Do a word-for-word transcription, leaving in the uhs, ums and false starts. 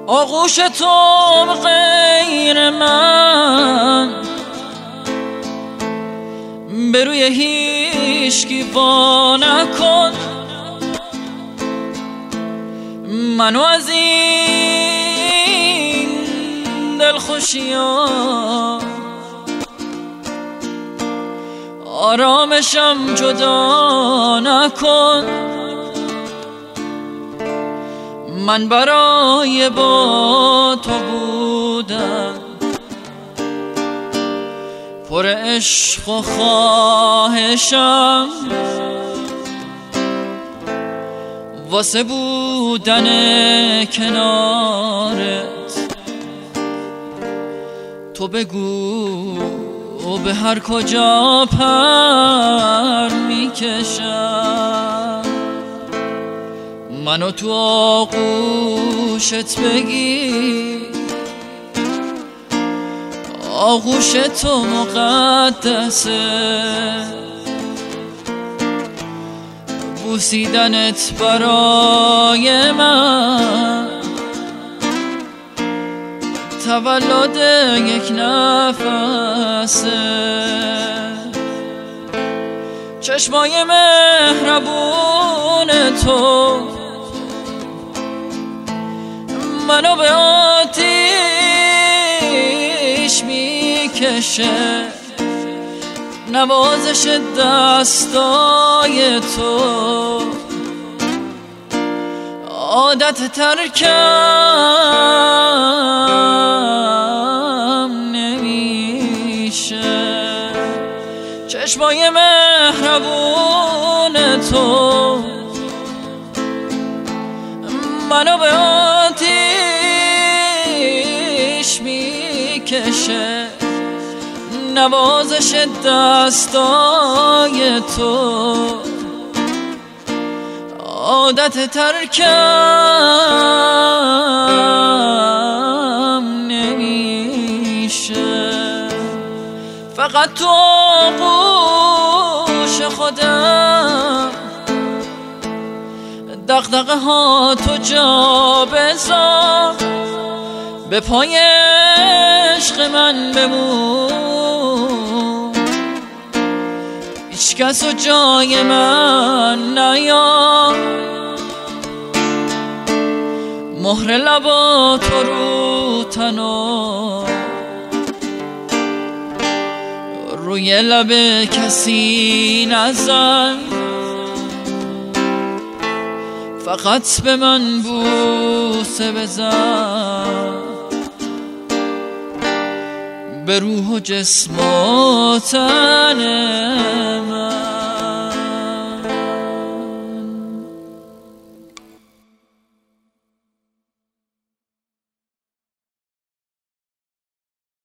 آغوش تو غیر من به روی هیچکی وا نکن. منو از این دلخوشی‌ها آرامشم جدا نکن. من برای با تو بودم پر عشق و خواهشم، واسه بودن کنارت تو بگو به هر کجا پر میکشم. منو تو آغوشت بگی، آغوش تو مقدسه، بوسیدنت برای من تولد یک نفسه. چشمای مهربون تو منو به آتیش میکشه، نوازش دستای تو عادت ترکم نمیشه. چشمای مهربون تو منو به آتیش میکشه، نوازش دستای تو عادت ترکم نمیشه. فقط تو آغوش خودم دغدغه ها تو جا بذار، به پای عشق من بمون، هیچ کس و جای من نیا. مهر لبا تو رو تنو روی لب کسی نزن، فقط به من بوسه بزن، به روح و جسم و تنه.